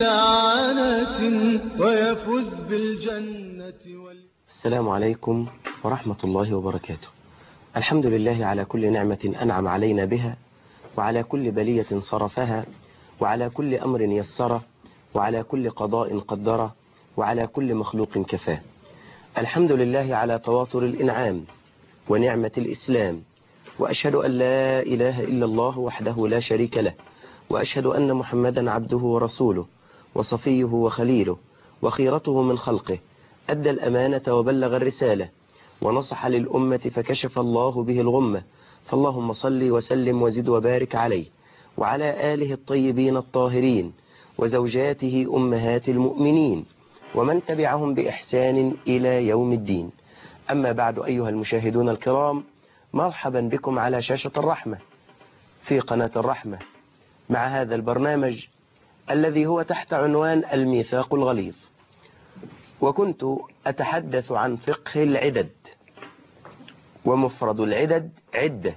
ويفوز بالجنة السلام عليكم ورحمة الله وبركاته. الحمد لله على كل نعمة أنعم علينا بها، وعلى كل بلية صرفها، وعلى كل أمر يسره، وعلى كل قضاء قدره، وعلى كل مخلوق كفاه. الحمد لله على تواتر الإنعام ونعمة الإسلام، وأشهد أن لا إله إلا الله وحده لا شريك له، وأشهد أن محمدا عبده ورسوله وصفيه وخليله وخيرته من خلقه، أدى الأمانة وبلغ الرسالة ونصح للأمة فكشف الله به الغمة، فاللهم صل وسلم وزد وبارك عليه وعلى آله الطيبين الطاهرين وزوجاته أمهات المؤمنين ومن تبعهم بإحسان إلى يوم الدين. أما بعد، أيها المشاهدون الكرام، مرحبا بكم على شاشة الرحمة في قناة الرحمة مع هذا البرنامج الذي هو تحت عنوان الميثاق الغليظ. وكنت أتحدث عن فقه العدد، ومفرد العدد عدة،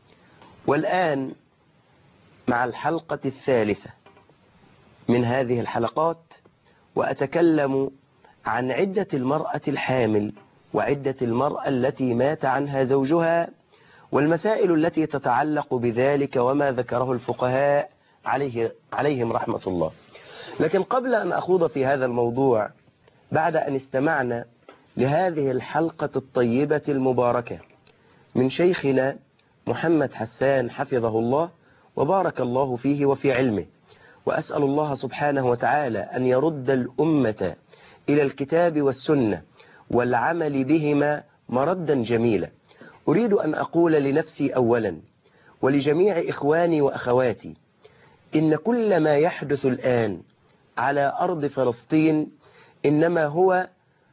والآن مع الحلقة الثالثة من هذه الحلقات، وأتكلم عن عدة المرأة الحامل وعدة المرأة التي مات عنها زوجها، والمسائل التي تتعلق بذلك وما ذكره الفقهاء عليهم رحمة الله. لكن قبل أن أخوض في هذا الموضوع، بعد أن استمعنا لهذه الحلقة الطيبة المباركة من شيخنا محمد حسان حفظه الله وبارك الله فيه وفي علمه، وأسأل الله سبحانه وتعالى أن يرد الأمة إلى الكتاب والسنة والعمل بهما مردا جميلا، أريد أن أقول لنفسي أولا ولجميع إخواني وأخواتي إن كل ما يحدث الآن على أرض فلسطين إنما هو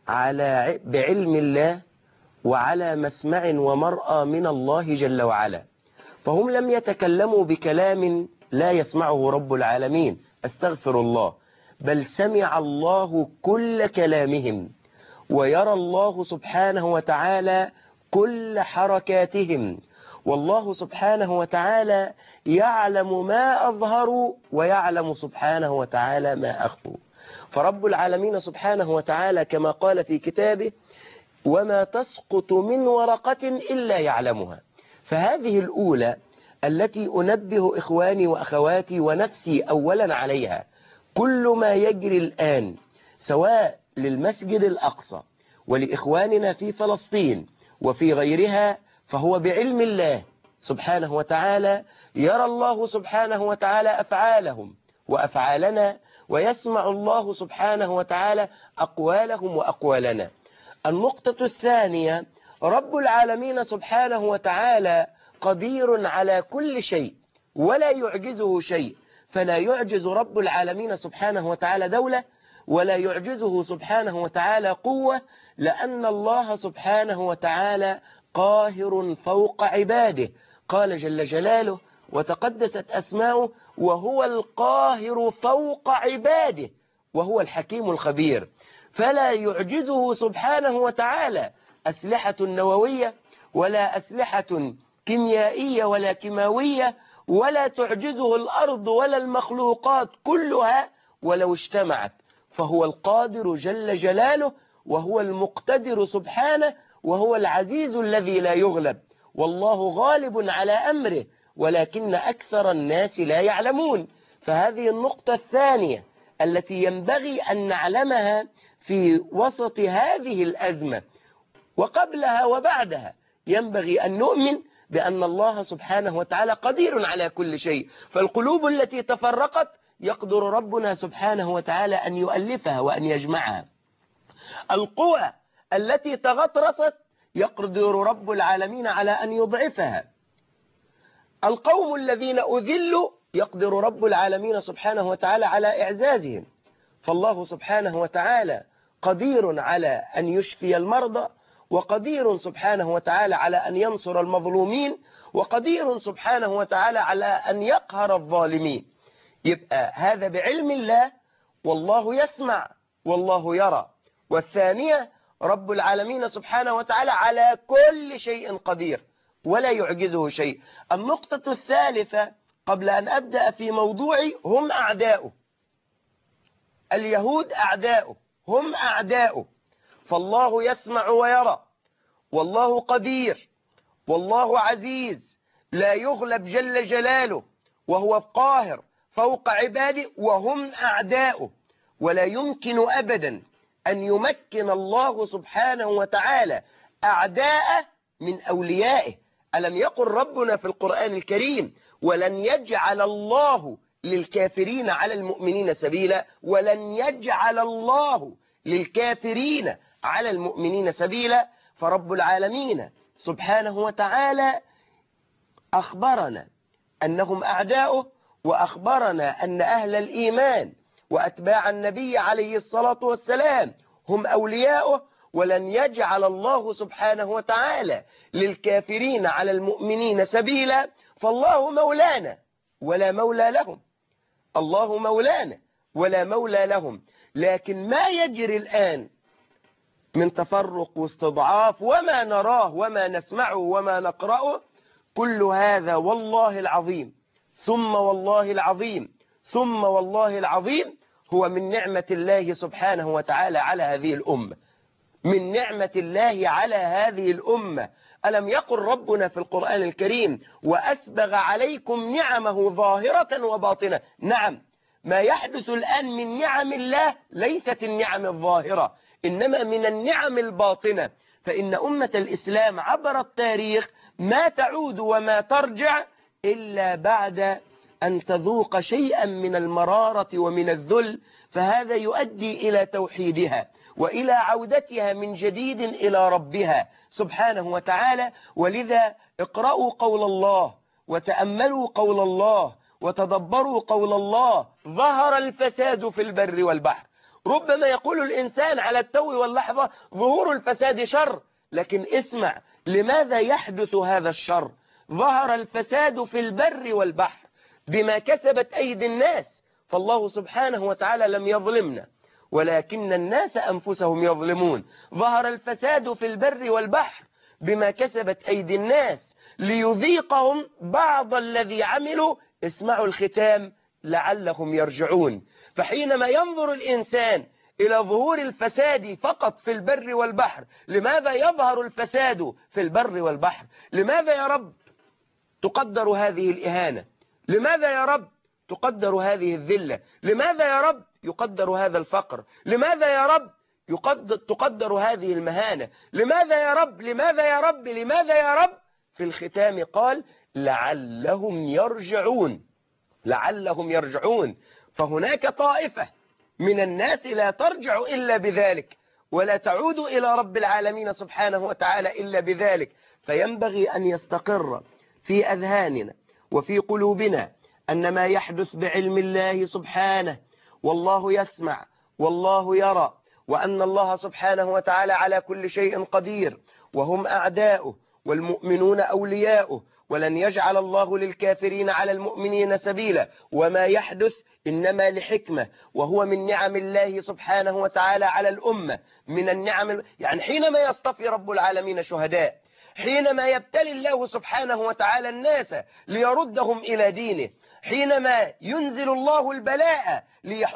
بعلم الله وعلى مسمع ومرأى من الله جل وعلا، فهم لم يتكلموا بكلام لا يسمعه رب العالمين، أستغفر الله، بل سمع الله كل كلامهم، ويرى الله سبحانه وتعالى كل حركاتهم، والله سبحانه وتعالى يعلم ما أظهروا ويعلم سبحانه وتعالى ما أخفوا. فرب العالمين سبحانه وتعالى كما قال في كتابه: وما تسقط من ورقة إلا يعلمها. فهذه الأولى التي أنبه إخواني وأخواتي ونفسي أولا عليها: كل ما يجري الآن سواء للمسجد الأقصى ولإخواننا في فلسطين وفي غيرها فهو بعلم الله سبحانه وتعالى، يرى الله سبحانه وتعالى أفعالهم وأفعالنا، ويسمع الله سبحانه وتعالى أقوالهم وأقوالنا. النقطة الثانية: رب العالمين سبحانه وتعالى قدير على كل شيء ولا يعجزه شيء، فلا يعجز رب العالمين سبحانه وتعالى دولة، ولا يعجزه سبحانه وتعالى قوة، لأن الله سبحانه وتعالى قاهر فوق عباده. قال جل جلاله وتقدست أسماؤه: وهو القاهر فوق عباده وهو الحكيم الخبير. فلا يعجزه سبحانه وتعالى أسلحة نووية ولا أسلحة كيميائية ولا كيماوية، ولا تعجزه الأرض ولا المخلوقات كلها ولو اجتمعت، فهو القادر جل جلاله، وهو المقتدر سبحانه، وهو العزيز الذي لا يغلب، والله غالب على أمره ولكن أكثر الناس لا يعلمون. فهذه النقطة الثانية التي ينبغي أن نعلمها في وسط هذه الأزمة، وقبلها وبعدها ينبغي أن نؤمن بأن الله سبحانه وتعالى قدير على كل شيء. فالقلوب التي تفرقت يقدر ربنا سبحانه وتعالى أن يؤلفها وأن يجمعها. القوى التي تغطرست يقدر رب العالمين على أن يضعفها. القوم الذين أذلوا يقدر رب العالمين سبحانه وتعالى على إعزازهم. فالله سبحانه وتعالى قدير على أن يشفي المرضى، وقدير سبحانه وتعالى على أن ينصر المظلومين، وقدير سبحانه وتعالى على أن يقهر الظالمين. يبقى هذا بعلم الله، والله يسمع والله يرى. والثانية: رب العالمين سبحانه وتعالى على كل شيء قدير ولا يعجزه شيء. النقطة الثالثة قبل أن أبدأ في موضوعي: هم أعداؤه. اليهود أعداؤه، هم أعداؤه، فالله يسمع ويرى، والله قدير، والله عزيز لا يغلب جل جلاله، وهو القاهر فوق عباده، وهم أعداؤه. ولا يمكن أبدا أن يمكن الله سبحانه وتعالى أعداء من أوليائه. ألم يقل ربنا في القرآن الكريم: ولن يجعل الله للكافرين على المؤمنين سبيلا؟ ولن يجعل الله للكافرين على المؤمنين سبيلا. فرب العالمين سبحانه وتعالى أخبرنا أنهم أعداؤه، وأخبرنا أن أهل الإيمان وأتباع النبي عليه الصلاة والسلام هم أولياؤه. ولن يجعل الله سبحانه وتعالى للكافرين على المؤمنين سبيلا. فالله مولانا ولا مولى لهم، الله مولانا ولا مولى لهم. لكن ما يجري الآن من تفرق واستضعاف وما نراه وما نسمعه وما نقرأه، كل هذا والله العظيم ثم والله العظيم ثم والله العظيم هو من نعمة الله سبحانه وتعالى على هذه الأمة، من نعمة الله على هذه الأمة. ألم يقل ربنا في القرآن الكريم: وأسبغ عليكم نعمه ظاهرة وباطنة؟ نعم، ما يحدث الآن من نعم الله ليست النعم الظاهرة، إنما من النعم الباطنة. فإن أمة الإسلام عبر التاريخ ما تعود وما ترجع إلا بعد أن تذوق شيئا من المرارة ومن الذل، فهذا يؤدي إلى توحيدها وإلى عودتها من جديد إلى ربها سبحانه وتعالى. ولذا اقرأوا قول الله وتأملوا قول الله وتدبروا قول الله: ظهر الفساد في البر والبحر. ربما يقول الإنسان على التو واللحظة ظهور الفساد شر، لكن اسمع لماذا يحدث هذا الشر. ظهر الفساد في البر والبحر بما كسبت أيدي الناس، فالله سبحانه وتعالى لم يظلمنا ولكن الناس أنفسهم يظلمون. ظهر الفساد في البر والبحر بما كسبت أيدي الناس ليذيقهم بعض الذي عملوا. اسمعوا الختام: لعلهم يرجعون. فحينما ينظر الإنسان إلى ظهور الفساد فقط في البر والبحر، لماذا يظهر الفساد في البر والبحر؟ لماذا يا رب تقدر هذه الإهانة؟ لماذا يا رب تقدر هذه الذلة؟ لماذا يا رب يقدر هذا الفقر؟ لماذا يا رب تقدر هذه المهانة؟ لماذا يا رب؟ لماذا يا رب؟ لماذا يا رب؟ في الختام قال: لعلهم يرجعون، لعلهم يرجعون. فهناك طائفة من الناس لا ترجع إلا بذلك، ولا تعود إلى رب العالمين سبحانه وتعالى إلا بذلك. فينبغي أن يستقر في أذهاننا وفي قلوبنا أن ما يحدث بعلم الله سبحانه، والله يسمع والله يرى، وأن الله سبحانه وتعالى على كل شيء قدير، وهم أعداؤه والمؤمنون أولياؤه، ولن يجعل الله للكافرين على المؤمنين سبيلا. وما يحدث إنما لحكمة، وهو من نعم الله سبحانه وتعالى على الأمة. من النعم يعني حينما يصطفي رب العالمين شهداء، حينما يبتلي الله سبحانه وتعالى الناس ليردهم إلى دينه، حينما ينزل الله البلاء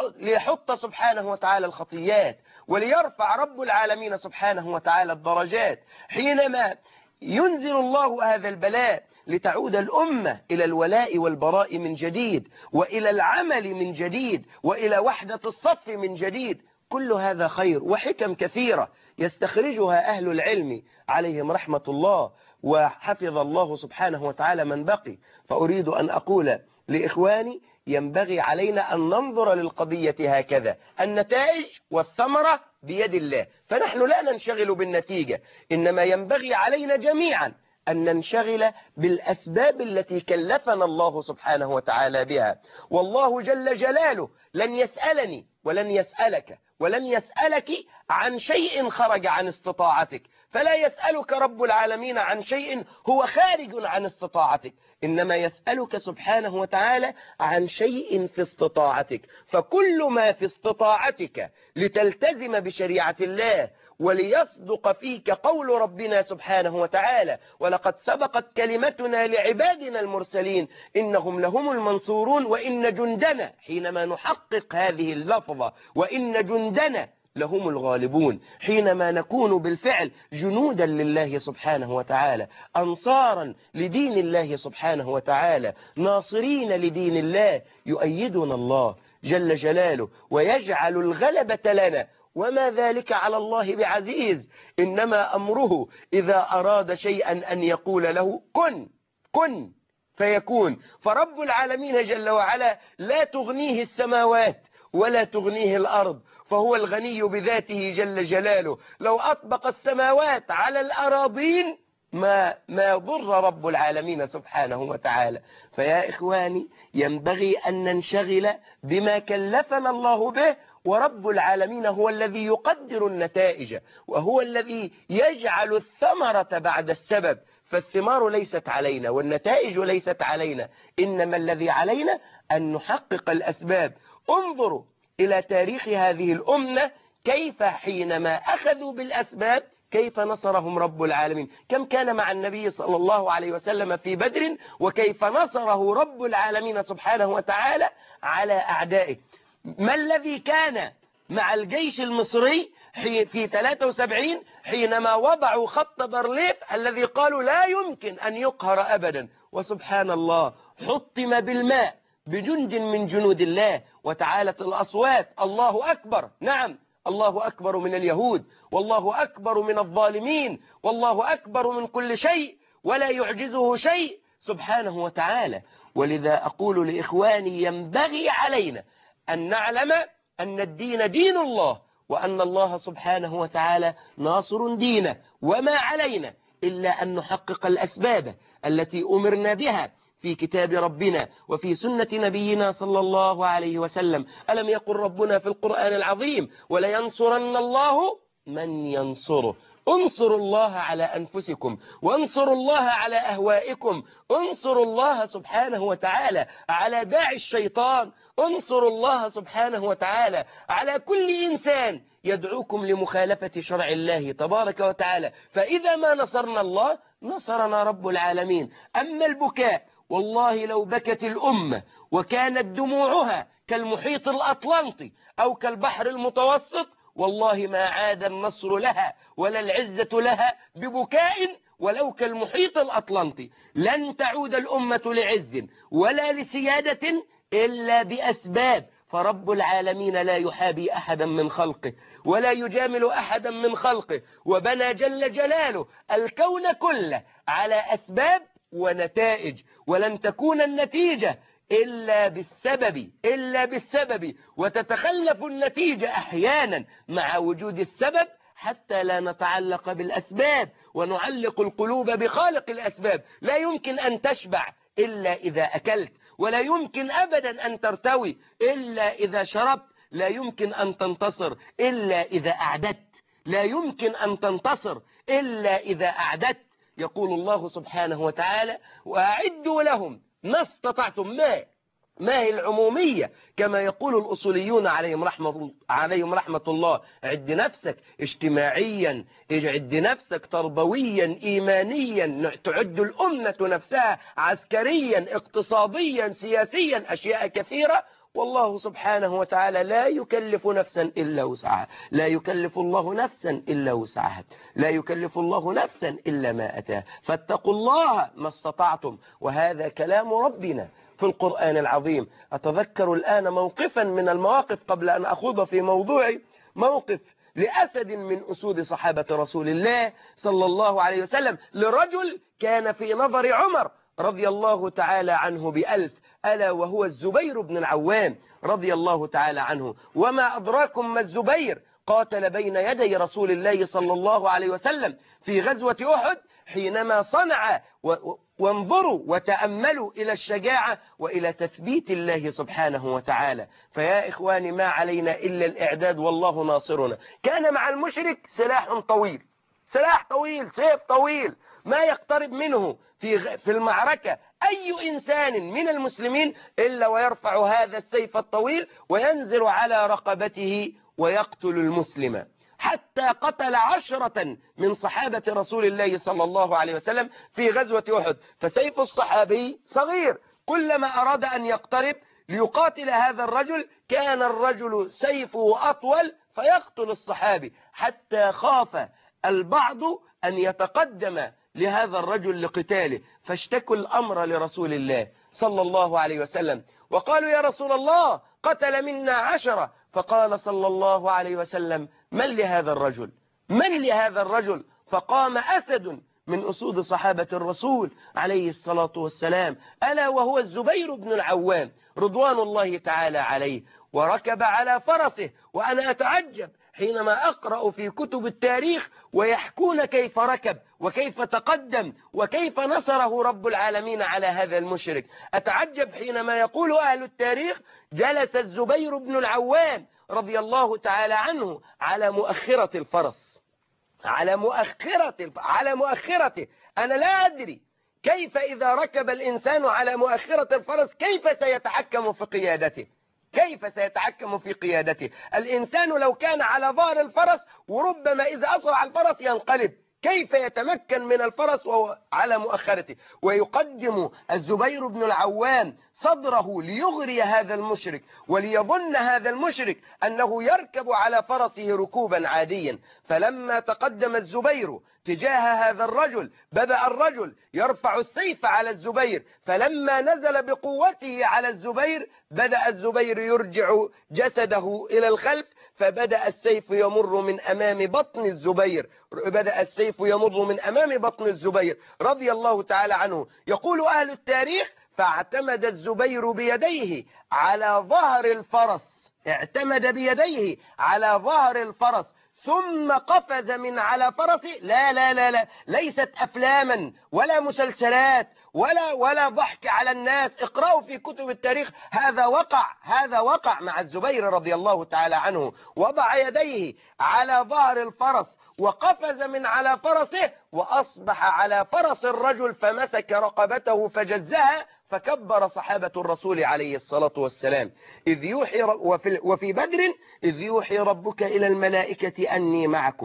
ليحط سبحانه وتعالى الخطيات وليرفع رب العالمين سبحانه وتعالى الدرجات، حينما ينزل الله هذا البلاء لتعود الأمة إلى الولاء والبراء من جديد، وإلى العمل من جديد، وإلى وحدة الصف من جديد. كل هذا خير وحكم كثيرة يستخرجها أهل العلم عليهم رحمة الله، وحفظ الله سبحانه وتعالى من بقي. فأريد أن أقول لإخواني: ينبغي علينا أن ننظر للقضية هكذا، النتائج والثمرة بيد الله، فنحن لا ننشغل بالنتيجة، إنما ينبغي علينا جميعا أن ننشغل بالأسباب التي كلفنا الله سبحانه وتعالى بها. والله جل جلاله لن يسألني ولن يسألك ولن يسألك عن شيء خرج عن استطاعتك، فلا يسألك رب العالمين عن شيء هو خارج عن استطاعتك، إنما يسألك سبحانه وتعالى عن شيء في استطاعتك. فكل ما في استطاعتك لتلتزم بشريعة الله وليصدق فيك قول ربنا سبحانه وتعالى: ولقد سبقت كلمتنا لعبادنا المرسلين إنهم لهم المنصورون وإن جندنا، حينما نحقق هذه اللفظة وإن جندنا لهم الغالبون، حينما نكون بالفعل جنودا لله سبحانه وتعالى، أنصارا لدين الله سبحانه وتعالى، ناصرين لدين الله، يؤيدنا الله جل جلاله ويجعل الغلبة لنا، وما ذلك على الله بعزيز. إنما أمره إذا أراد شيئا أن يقول له كن فيكون. فرب العالمين جل وعلا لا تغنيه السماوات ولا تغنيه الأرض، فهو الغني بذاته جل جلاله. لو أطبق السماوات على الأراضين ما ضر رب العالمين سبحانه وتعالى. فيا إخواني، ينبغي أن ننشغل بما كلفنا الله به، ورب العالمين هو الذي يقدر النتائج، وهو الذي يجعل الثمرة بعد السبب. فالثمار ليست علينا والنتائج ليست علينا، إنما الذي علينا أن نحقق الأسباب. انظروا إلى تاريخ هذه الأمة، كيف حينما أخذوا بالأسباب كيف نصرهم رب العالمين. كم كان مع النبي صلى الله عليه وسلم في بدر، وكيف نصره رب العالمين سبحانه وتعالى على أعدائه. ما الذي كان مع الجيش المصري في 73 حينما وضعوا خط بارليف الذي قالوا لا يمكن أن يقهر أبدا، وسبحان الله حطم بالماء بجند من جنود الله، وتعالت الأصوات: الله أكبر، نعم الله أكبر من اليهود، والله أكبر من الظالمين، والله أكبر من كل شيء، ولا يعجزه شيء سبحانه وتعالى. ولذا أقول لإخواني: ينبغي علينا أن نعلم أن الدين دين الله، وأن الله سبحانه وتعالى ناصر دينه، وما علينا إلا أن نحقق الأسباب التي أمرنا بها في كتاب ربنا وفي سنة نبينا صلى الله عليه وسلم. ألم يقل ربنا في القرآن العظيم: ولينصرن الله من ينصره. انصروا الله على أنفسكم، وانصروا الله على أهوائكم، انصروا الله سبحانه وتعالى على داعي الشيطان، انصروا الله سبحانه وتعالى على كل إنسان يدعوكم لمخالفة شرع الله تبارك وتعالى. فإذا ما نصرنا الله نصرنا رب العالمين. أما البكاء، والله لو بكت الأمة وكانت دموعها كالمحيط الأطلنطي أو كالبحر المتوسط، والله ما عاد النصر لها ولا العزة لها ببكاء ولو كالمحيط الأطلنطي. لن تعود الأمة لعز ولا لسيادة إلا بأسباب. فرب العالمين لا يحابي أحدا من خلقه ولا يجامل أحدا من خلقه، وبنى جل جلاله الكون كله على أسباب ونتائج، ولن تكون النتيجة إلا بالسبب، وتتخلف النتيجة أحيانا مع وجود السبب، حتى لا نتعلق بالأسباب ونعلق القلوب بخالق الأسباب. لا يمكن أن تشبع إلا إذا أكلت، ولا يمكن أبدا أن ترتوي إلا إذا شربت، لا يمكن أن تنتصر إلا إذا أعددت، لا يمكن أن تنتصر إلا إذا أعددت. يقول الله سبحانه وتعالى: وأعدوا لهم ما استطعتم. ما هي العمومية كما يقول الأصوليون عليهم رحمة الله. عد نفسك اجتماعيا، عد نفسك تربويا إيمانيا، تعد الأمة نفسها عسكريا اقتصاديا سياسيا، أشياء كثيرة. والله سبحانه وتعالى لا يكلف نفسا إلا وسعها، لا يكلف الله نفسا إلا وسعها، لا يكلف الله نفسا إلا ما أتاه. فاتقوا الله ما استطعتم، وهذا كلام ربنا في القرآن العظيم. أتذكر الآن موقفا من المواقف قبل أن أخوض في موضوعي، موقف لأسد من أسود صحابة رسول الله صلى الله عليه وسلم، لرجل كان في نظر عمر رضي الله تعالى عنه بألف، ألا وهو الزبير بن العوام رضي الله تعالى عنه. وما أدراكم ما الزبير؟ قاتل بين يدي رسول الله صلى الله عليه وسلم في غزوة أحد، حينما صنع وانظروا وتأملوا إلى الشجاعة وإلى تثبيت الله سبحانه وتعالى. فيا إخواني، ما علينا إلا الإعداد، والله ناصرنا. كان مع المشرك سلاح طويل، سيف طويل، ما يقترب منه في المعركة أي إنسان من المسلمين إلا ويرفع هذا السيف الطويل وينزل على رقبته ويقتل المسلم. حتى قتل 10 من صحابة رسول الله صلى الله عليه وسلم في غزوة أحد. فسيف الصحابي صغير، كلما أراد أن يقترب ليقاتل هذا الرجل كان الرجل سيفه أطول فيقتل الصحابي، حتى خاف البعض أن يتقدم لهذا الرجل لقتاله، فاشتكوا الأمر لرسول الله صلى الله عليه وسلم وقالوا يا رسول الله قتل منا 10. فقال صلى الله عليه وسلم من لهذا الرجل؟ من لهذا الرجل؟ فقام أسد من أسود صحابة الرسول عليه الصلاة والسلام، ألا وهو الزبير بن العوام رضوان الله تعالى عليه، وركب على فرسه. وأنا أتعجب حينما أقرأ في كتب التاريخ ويحكون كيف ركب وكيف تقدم وكيف نصره رب العالمين على هذا المشرك. أتعجب حينما يقول أهل التاريخ جلس الزبير بن العوام رضي الله تعالى عنه على مؤخرة الفرس، على مؤخرته. أنا لا أدري كيف إذا ركب الإنسان على مؤخرة الفرس كيف سيتحكم في قيادته، كيف سيتحكم في قيادته. الإنسان لو كان على ظهر الفرس وربما إذا أسرع الفرس ينقلب، كيف يتمكن من الفرس وهو على مؤخرته؟ ويقدم الزبير بن العوام صدره ليغري هذا المشرك وليظن هذا المشرك أنه يركب على فرسه ركوبا عاديا. فلما تقدم الزبير تجاه هذا الرجل بدأ الرجل يرفع السيف على الزبير، فلما نزل بقوته على الزبير بدأ الزبير يرجع جسده إلى الخلف، فبدأ السيف يمر من أمام بطن الزبير، بدأ السيف يمر من أمام بطن الزبير رضي الله تعالى عنه. يقول أهل التاريخ فاعتمد الزبير بيديه على ظهر الفرس، اعتمد بيديه على ظهر الفرس ثم قفز من على فرسه. لا لا لا لا، ليست أفلاما ولا مسلسلات ولا ضحك على الناس. اقرأوا في كتب التاريخ، هذا وقع مع الزبير رضي الله تعالى عنه. وضع يديه على ظهر الفرس وقفز من على فرسه وأصبح على فرس الرجل فمسك رقبته فجزها، فكبر صحابة الرسول عليه الصلاة والسلام. إذ يوحي وفي بدر إذ يوحي ربك إلى الملائكة أني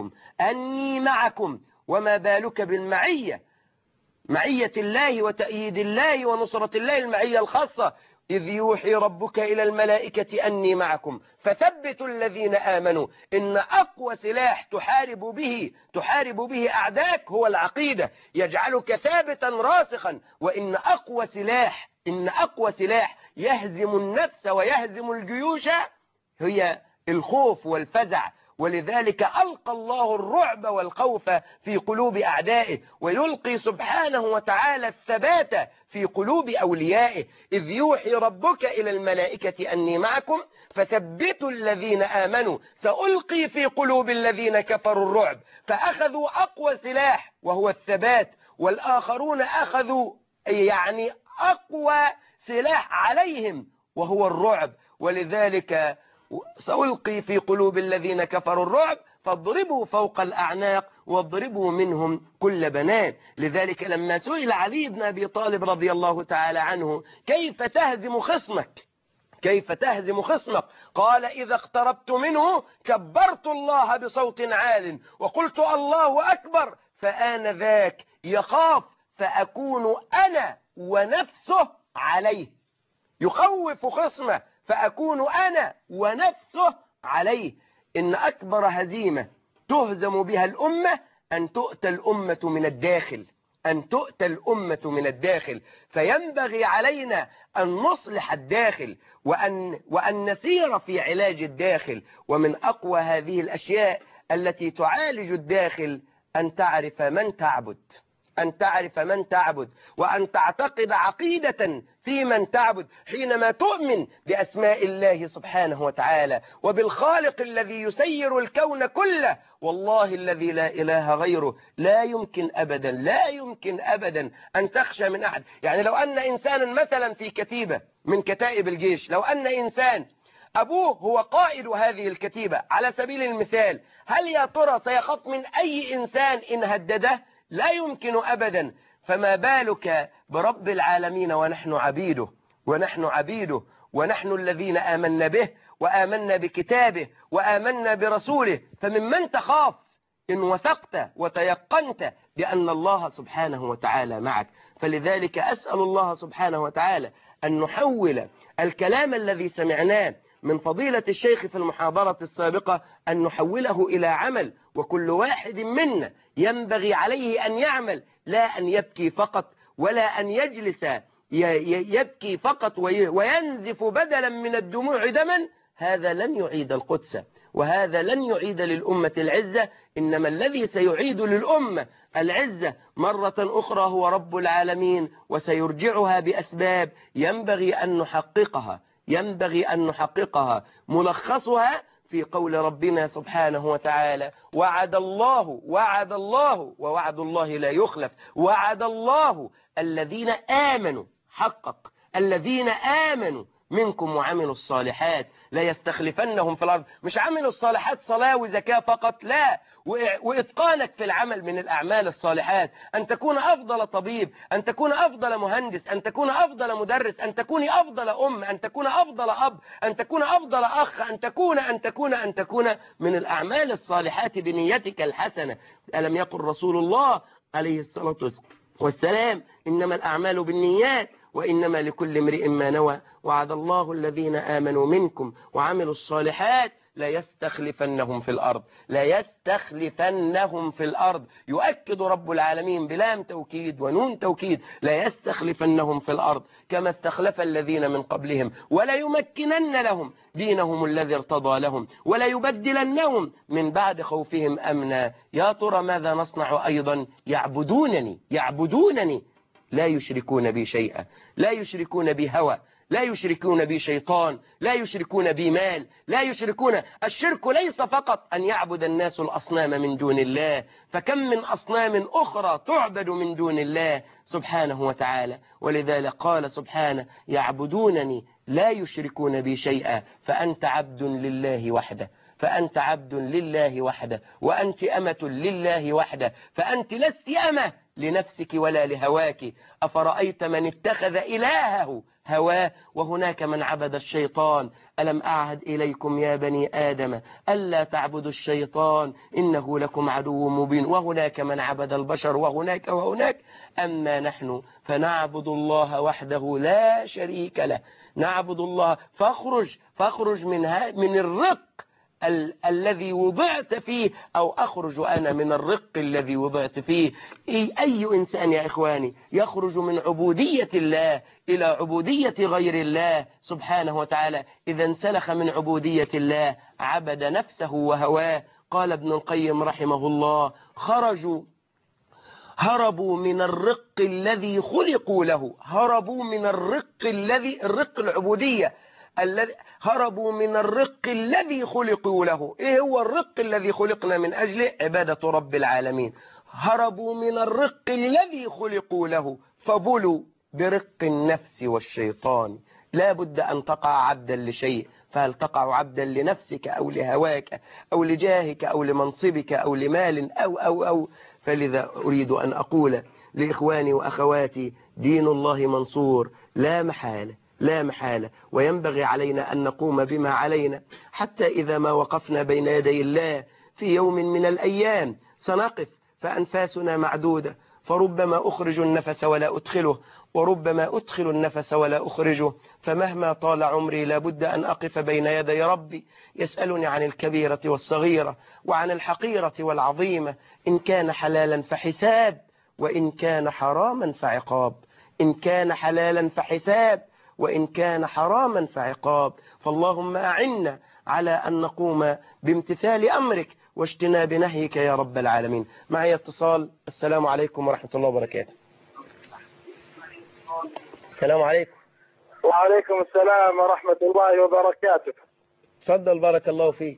معكم. وما بالك بالمعية، معية الله وتأييد الله ونصرة الله، المعية الخاصة. إذ يوحي ربك إلى الملائكة أني معكم فثبتوا الذين آمنوا. إن أقوى سلاح تحارب به أعداءك هو العقيدة، يجعلك ثابتا راسخا. وإن أقوى سلاح يهزم النفس ويهزم الجيوش هي الخوف والفزع. ولذلك ألقى الله الرعب والخوف في قلوب أعدائه، ويلقي سبحانه وتعالى الثبات في قلوب أوليائه. إذ يوحي ربك إلى الملائكة أني معكم فثبتوا الذين آمنوا سألقي في قلوب الذين كفروا الرعب. فأخذوا أقوى سلاح وهو الثبات، والآخرون أخذوا أقوى سلاح عليهم وهو الرعب. ولذلك سألقي في قلوب الذين كفروا الرعب فاضربوا فوق الأعناق واضربوا منهم كل بنان. لذلك لما سئل علي بن أبي طالب رضي الله تعالى عنه كيف تهزم خصمك، قال إذا اقتربت منه كبرت الله بصوت عال وقلت الله أكبر، فآنذاك يخاف فأكون أنا ونفسه عليه. يخوف خصمه فأكون أنا ونفسه عليه. إن أكبر هزيمة تهزم بها الأمة أن تؤتى الأمة من الداخل، فينبغي علينا أن نصلح الداخل وأن نسير في علاج الداخل. ومن أقوى هذه الأشياء التي تعالج الداخل أن تعرف من تعبد وأن تعتقد عقيدة في من تعبد. حينما تؤمن بأسماء الله سبحانه وتعالى وبالخالق الذي يسير الكون كله، والله الذي لا إله غيره، لا يمكن أبدا أن تخشى من أحد. يعني لو أن إنسانا مثلا في كتيبة من كتائب الجيش، لو أن إنسان أبوه هو قائد هذه الكتيبة على سبيل المثال، هل يا ترى سيخاف من أي إنسان إن هدده؟ لا يمكن أبدا. فما بالك برب العالمين ونحن عبيده ونحن الذين آمنا به وآمنا بكتابه وآمنا برسوله، فممن تخاف إن وثقت وتيقنت بأن الله سبحانه وتعالى معك. فلذلك أسأل الله سبحانه وتعالى أن نحول الكلام الذي سمعناه من فضيلة الشيخ في المحاضرة السابقة أن نحوله إلى عمل، وكل واحد منا ينبغي عليه أن يعمل، لا أن يبكي فقط ولا أن يجلس يبكي فقط وينزف بدلا من الدموع دما. هذا لن يعيد القدس، وهذا لن يعيد للأمة العزة. إنما الذي سيعيد للأمة العزة مرة أخرى هو رب العالمين، وسيرجعها بأسباب ينبغي أن نحققها. ملخصها في قول ربنا سبحانه وتعالى: وعد الله ووعد الله لا يخلف، وعد الله الذين آمنوا، حقق الذين آمنوا منكم وعملوا الصالحات لا يستخلفنهم في الأرض. مش عملوا الصالحات صلاة وزكاة فقط، لا، وإتقانك في العمل من الأعمال الصالحات، أن تكون أفضل طبيب، أن تكون أفضل مهندس، أن تكون أفضل مدرس، أن تكون أفضل أم، أن تكون أفضل أب، أن تكون أفضل أخ، أن تكون من الأعمال الصالحات بنيتك الحسنة. ألم يقل رسول الله عليه الصلاة والسلام: إنما الأعمال بالنيات وإنما لكل امرئ ما نوى، وعد الله الذين آمنوا منكم وعملوا الصالحات لا يستخلفنهم في الأرض. يؤكد رب العالمين بلام توكيد ونون توكيد: لا يستخلفنهم في الأرض كما استخلف الذين من قبلهم، ولا يمكنن لهم دينهم الذي ارتضى لهم، ولا يبدلنهم من بعد خوفهم أمنا. يا ترى ماذا نصنع أيضا؟ يعبدونني لا يشركون بي شيئا، لا يشركون بي هوى، لا يشركون بي شيطان، لا يشركون بي مال، لا يشركون. الشرك ليس فقط أن يعبد الناس الأصنام من دون الله، فكم من أصنام أخرى تعبد من دون الله سبحانه وتعالى. ولذلك قال سبحانه: يعبدونني لا يشركون بي شيئا، فأنت عبد لله وحده، وأنت أمة لله وحده، فأنت لست أمة لنفسك ولا لهواك. أفرأيت من اتخذ إلهه هواه وهناك من عبد الشيطان. ألم أعهد إليكم يا بني آدم ألا تعبدوا الشيطان إنه لكم عدو مبين. وهناك من عبد البشر، وهناك. أما نحن فنعبد الله وحده لا شريك له، نعبد الله. فاخرج من الرق الذي وضعت فيه، أو أخرج أنا من الرق الذي وضعت فيه. أي إنسان يا إخواني يخرج من عبودية الله إلى عبودية غير الله سبحانه وتعالى إذا انسلخ من عبودية الله عبد نفسه وهواه. قال ابن القيم رحمه الله: هربوا من الرق الذي خلقوا له، هربوا من الرق العبودية هربوا من الرق الذي خلقوا له. إيه هو الرق الذي خلقنا من أجله؟ عبادة رب العالمين. هربوا من الرق الذي خلقوا له فبلوا برق النفس والشيطان. لا بد أن تقع عبدا لشيء، فهل تقع عبدا لنفسك أو لهواك أو لجاهك أو لمنصبك أو لمال أو. فلذا أريد أن أقول لإخواني وأخواتي: دين الله منصور لا محالة، وينبغي علينا أن نقوم بما علينا، حتى إذا ما وقفنا بين يدي الله في يوم من الأيام سنقف فأنفاسنا معدودة، فربما أخرج النفس ولا أدخله، وربما أدخل النفس ولا أخرجه. فمهما طال عمري لابد أن أقف بين يدي ربي يسألني عن الكبيرة والصغيرة، وعن الحقيرة والعظيمة. إن كان حلالا فحساب، وإن كان حراما فعقاب. إن كان حلالا فحساب، وإن كان حراما فعقاب. فاللهم أعنا على أن نقوم بامتثال أمرك واجتناب نهيك يا رب العالمين. معي اتصال. السلام عليكم ورحمة الله وبركاته. السلام عليكم. وعليكم السلام ورحمة الله وبركاته. تفضل، بارك الله فيك.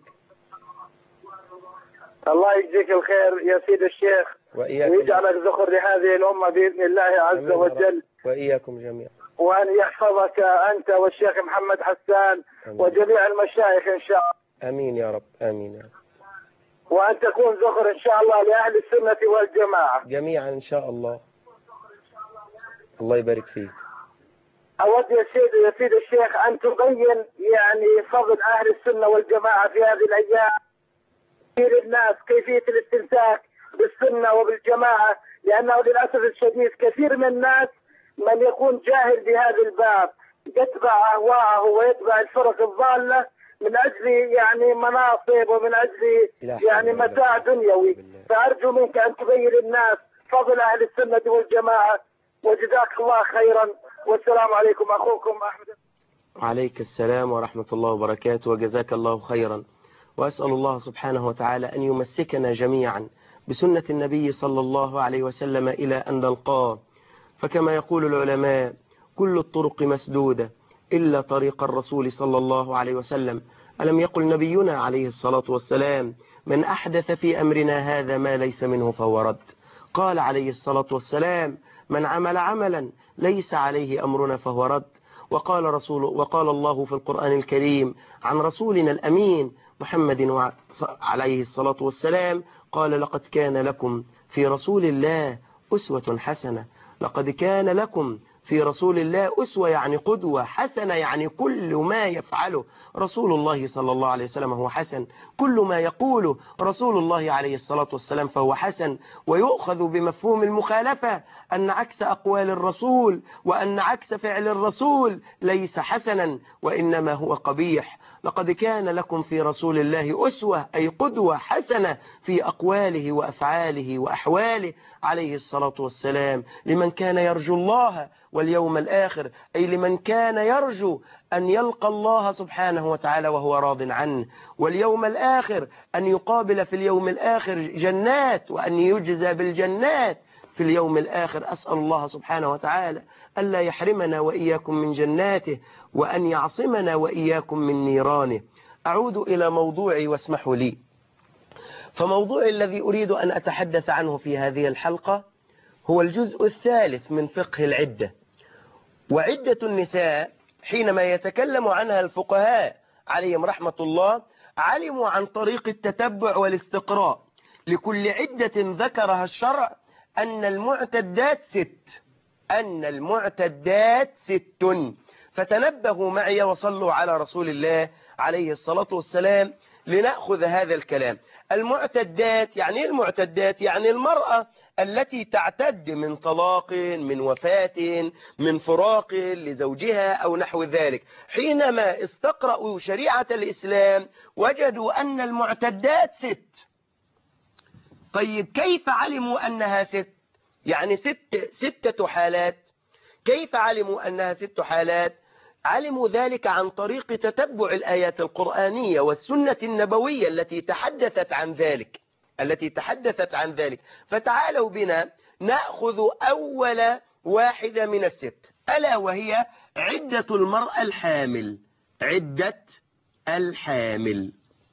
الله يجزيك الخير يا سيد الشيخ، ويجعلك ذخر لهذه الأمة بإذن الله عز وجل، وإياكم جميعا، وأن يحفظك أنت والشيخ محمد حسان وجميع المشايخ إن شاء الله. آمين يا رب، آمين يا رب. وأن تكون ذخر إن شاء الله لأهل السنة والجماعة جميعا إن شاء الله. الله يبارك فيك. أود يا سيد الشيخ أن تبين يعني فضل أهل السنة والجماعة في هذه الأيام، كثير الناس كيفية الاستمساك بالسنة وبالجماعة، لأنه للأسف الشديد كثير من الناس من يكون جاهل بهذا الباب يتبع أهواءه ويتبع الفرق الضالة من أجل يعني مناصب ومن أجل يعني متاع دنيوي. فأرجو منك أن تبين للناس فضل أهل السنة والجماعة، وجزاك الله خيرا، والسلام عليكم. أخوكم أحمد. وعليك السلام ورحمة الله وبركاته، وجزاك الله خيرا. وأسأل الله سبحانه وتعالى أن يمسكنا جميعا بسنة النبي صلى الله عليه وسلم إلى أن نلقاه. فكما يقول العلماء كل الطرق مسدودة إلا طريق الرسول صلى الله عليه وسلم. ألم يقل نبينا عليه الصلاة والسلام من أحدث في أمرنا هذا ما ليس منه فهو رد. قال عليه الصلاة والسلام من عمل عملا ليس عليه أمرنا فهو رد. وقال الله في القرآن الكريم عن رسولنا الأمين محمد عليه الصلاة والسلام قال لقد كان لكم في رسول الله أسوة حسنة. لقد كان لكم في رسول الله أسوة يعني قدوة، حسنة يعني كل ما يفعله رسول الله صلى الله عليه وسلم هو حسن، كل ما يقوله رسول الله عليه الصلاة والسلام فهو حسن. ويؤخذ بمفهوم المخالفة أن عكس أقوال الرسول وأن عكس فعل الرسول ليس حسنا وإنما هو قبيح. لقد كان لكم في رسول الله أسوة أي قدوة حسنة في أقواله وأفعاله وأحواله عليه الصلاة والسلام لمن كان يرجو الله واليوم الآخر، أي لمن كان يرجو أن يلقى الله سبحانه وتعالى وهو راض عنه، واليوم الآخر أن يقابل في اليوم الآخر جنات وأن يجزى بالجنات في اليوم الآخر. أسأل الله سبحانه وتعالى ألا يحرمنا وإياكم من جناته وأن يعصمنا وإياكم من نيرانه. أعود إلى موضوعي واسمحوا لي. فموضوعي الذي أريد أن أتحدث عنه في هذه الحلقة هو الجزء الثالث من فقه العدة. وعدة النساء حينما يتكلم عنها الفقهاء عليهم رحمة الله علموا عن طريق التتبع والاستقراء لكل عدة ذكرها الشرع أن المعتدات ست. فتنبهوا معي وصلوا على رسول الله عليه الصلاة والسلام لنأخذ هذا الكلام. المعتدات يعني المعتدات يعني المرأة التي تعتد من طلاق، من وفاة، من فراق لزوجها أو نحو ذلك. حينما استقرأوا شريعة الإسلام وجدوا أن المعتدات ست. طيب كيف علموا أنها ست؟ يعني ستة حالات. كيف علموا أنها 6 حالات؟ علموا ذلك عن طريق تتبع الآيات القرآنية والسنة النبوية التي تحدثت عن ذلك. فتعالوا بنا نأخذ أول واحدة من ال6 ألا وهي عدة المرأة الحامل. عدة الحامل،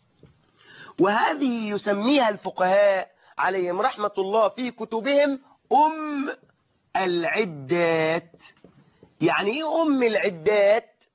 وهذه يسميها الفقهاء عليهم رحمة الله في كتبهم أم العدات. يعني ايه أم العدات؟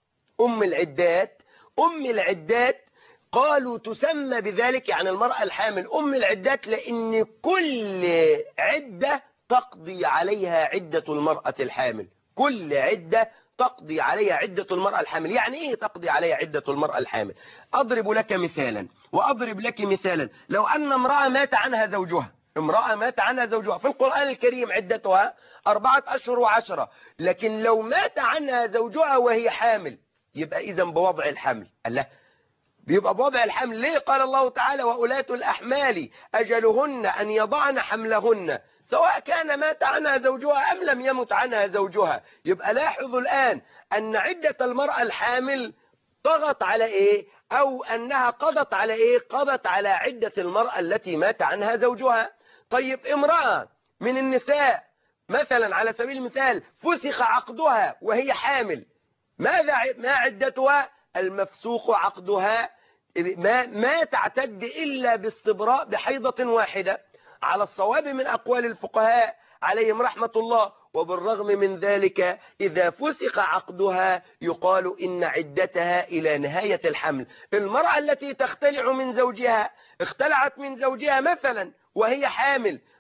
أم العدات قالوا تسمى بذلك يعني المرأة الحامل أم العدات لأن كل عدة تقضي عليها عدة المرأة الحامل. كل عدة تقضي عليها عدة المرأة الحامل. يعني ايه تقضي عليها عدة المرأة الحامل؟ أضرب لك مثالا وأضرب لك مثالا. لو أن امرأة مات عنها زوجها، في القرآن الكريم عدتها 4 أشهر و10، لكن لو مات عنها زوجها وهي حامل يبقى إذن بوضع الحمل. الله، بيبقى بوضع الحمل ليه؟ قال الله تعالى وأولاة الأحمال أجلهن أن يضعن حملهن سواء كان مات عنها زوجها أم لم يمت عنها زوجها. يبقى لاحظوا الآن أن عدة المرأة الحامل طغت على إيه؟ أو أنها قضت على إيه؟ قضت على عدة المرأة التي مات عنها زوجها. طيب امرأة من النساء مثلا على سبيل المثال فسخ عقدها وهي حامل، ما عدتها؟ المفسوخ عقدها ما تعتد إلا باستبراء بحيضة واحدة على الصواب من أقوال الفقهاء عليهم رحمة الله. وبالرغم من ذلك إذا فسخ عقدها يقال إن عدتها إلى نهاية الحمل. المرأة التي تختلع من زوجها، اختلعت من زوجها مثلا وهي حامل،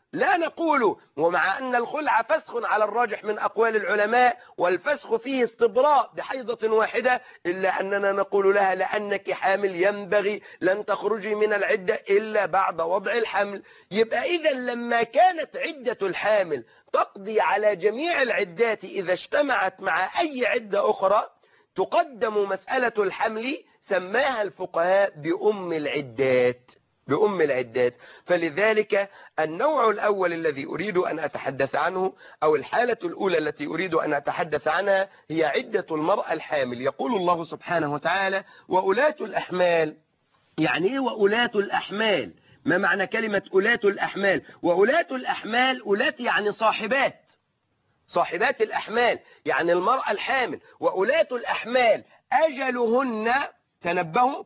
لا نقول، ومع أن الخلع فسخ على الراجح من أقوال العلماء والفسخ فيه استبراء بحيضة واحدة، إلا أننا نقول لها لأنك حامل ينبغي لن تخرجي من العدة إلا بعد وضع الحمل. يبقى إذا لما كانت عدة الحامل تقضي على جميع العدات إذا اجتمعت مع أي عدة أخرى، تقدم مسألة الحمل، سماها الفقهاء بأم العدات، بأم العدات. فلذلك النوع الأول الذي أريد أن أتحدث عنه، أو الحالة الأولى التي أريد أن أتحدث عنها، هي عدة المرأة الحامل. يقول الله سبحانه وتعالى: وأولاة الأحمال. يعني إيه وأولاة الأحمال؟ ما معنى كلمة أولاة الأحمال؟ وأولاة الأحمال، أولاة يعني صاحبات، صاحبات الأحمال، يعني المرأة الحامل. وأولاة الأحمال أجلهن، تنبهوا،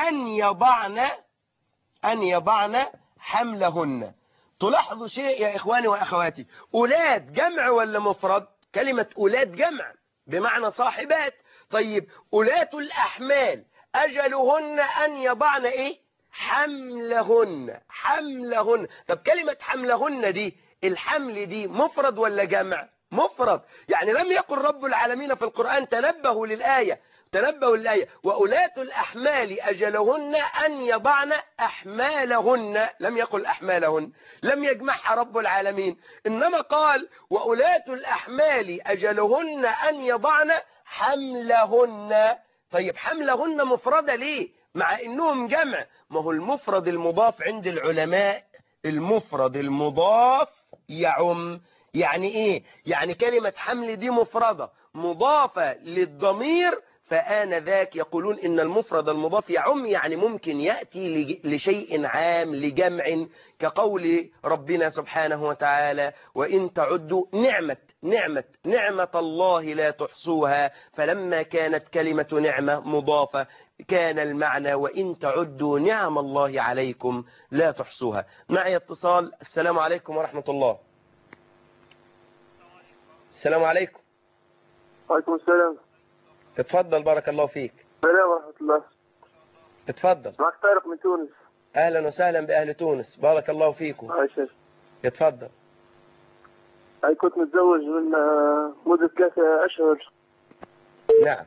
أن يضعن حملهن. تلاحظوا شيء يا إخواني وأخواتي، أولاد جمع ولا مفرد؟ كلمة أولاد جمع بمعنى صاحبات. طيب أولاة الأحمال أجلهن أن يضعن إيه؟ حملهن. حملهن. طب كلمة حملهن دي، الحمل دي مفرد ولا جمع؟ مفرد. يعني لم يقل رب العالمين في القرآن، تنبهوا للآية، تنبهوا للآية، وأولاة الأحمال أجلهن أن يضعن أحمالهن، لم يقل أحمالهن، لم يجمعها رب العالمين، إنما قال وأولاة الأحمال أجلهن أن يضعن حملهن. طيب حملهن مفردة ليه مع إنهم جمع؟ ما هو المفرد المضاف عند العلماء، المفرد المضاف يعم. يعني إيه؟ يعني كلمة حمل دي مفردة مضافة للضمير، فآن ذاك يقولون إن المفرد المضاف يعم، يعني ممكن يأتي لشيء عام لجمع، كقول ربنا سبحانه وتعالى: وإن تعدوا نعمة الله لا تحصوها. فلما كانت كلمة نعمة مضافة، كان المعنى وإن تعدوا نعم الله عليكم لا تحصوها. معي اتصال. السلام عليكم ورحمة الله. السلام عليكم. وعليكم السلام. اتفضل، بارك الله فيك. السلام ورحمة الله. اتفضل. معك طارق من تونس. أهلا وسهلا بأهل تونس، بارك الله فيكم. عايشة. اتفضل. أي كنت متزوج من مدة 3 أشهر. نعم.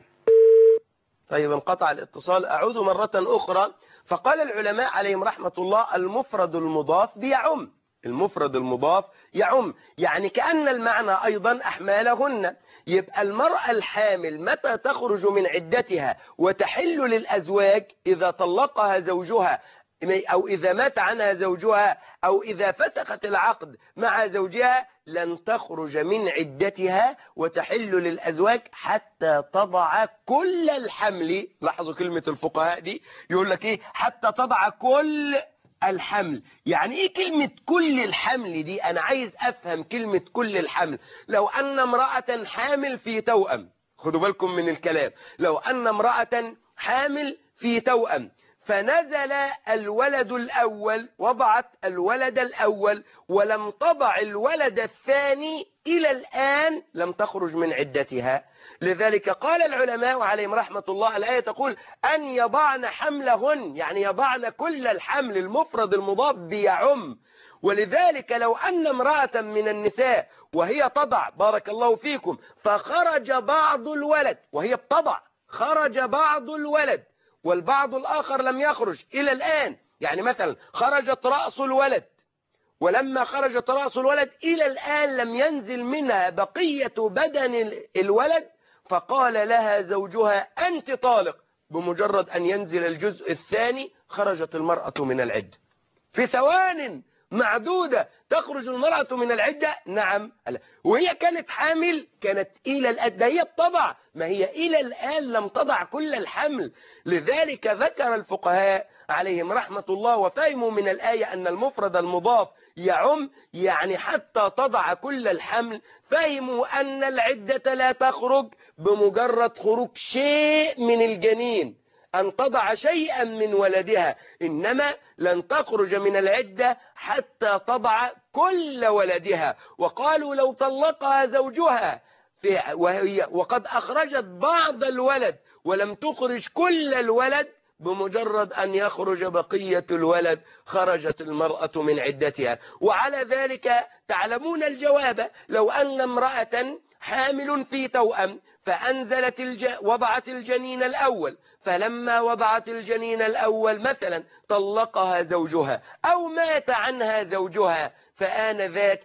طيب انقطع الاتصال، أعود مرة أخرى. فقال العلماء عليهم رحمة الله: المفرد المضاف بيعم، المفرد المضاف يعم، يعني كأن المعنى أيضا أحمالهن. يبقى المرأة الحامل متى تخرج من عدتها وتحل للأزواج؟ إذا طلقها زوجها، أو إذا مات عنها زوجها، أو إذا فسخت العقد مع زوجها، لن تخرج من عدتها وتحل للأزواج حتى تضع كل الحمل. لاحظوا كلمة الفقهاء دي، يقول لك إيه؟ حتى تضع كل الحمل. يعني إيه كلمة كل الحمل دي؟ أنا عايز أفهم كلمة كل الحمل. لو أن امرأة حامل في توأم، خدوا بالكم من الكلام، لو أن امرأة حامل في توأم فنزل الولد الأول، وضعت الولد الأول ولم تضع الولد الثاني، إلى الآن لم تخرج من عدتها. لذلك قال العلماء عليهم رحمة الله، الآية تقول أن يضعن حملهن، يعني يضعن كل الحمل، المفرد المضاف بيعم. ولذلك لو أن امرأة من النساء وهي تضع، بارك الله فيكم، فخرج بعض الولد، وهي بتضع خرج بعض الولد والبعض الآخر لم يخرج إلى الآن، يعني مثلا خرجت رأس الولد، ولما خرجت رأس الولد إلى الآن لم ينزل منها بقية بدن الولد، فقال لها زوجها أنت طالق، بمجرد أن ينزل الجزء الثاني خرجت المرأة من العدة في ثوان معدودة. تخرج المرأة من العدة. نعم. وهي كانت حامل، كانت إلى الآن، هي الطبع، ما هي إلى الآن لم تضع كل الحمل. لذلك ذكر الفقهاء عليهم رحمة الله وفهموا من الآية أن المفرد المضاف يعم، يعني حتى تضع كل الحمل. فهموا أن العدة لا تخرج بمجرد خروج شيء من الجنين، أن تضع شيئا من ولدها، إنما لن تخرج من العدة حتى تضع كل ولدها. وقالوا لو طلقها زوجها وقد أخرجت بعض الولد ولم تخرج كل الولد، بمجرد أن يخرج بقية الولد خرجت المرأة من عدتها. وعلى ذلك تعلمون الجواب: لو أن امرأة حامل في توأم فأنزلت وضعت الجنين الأول، فلما وضعت الجنين الأول مثلا طلقها زوجها أو مات عنها زوجها، فآنذاك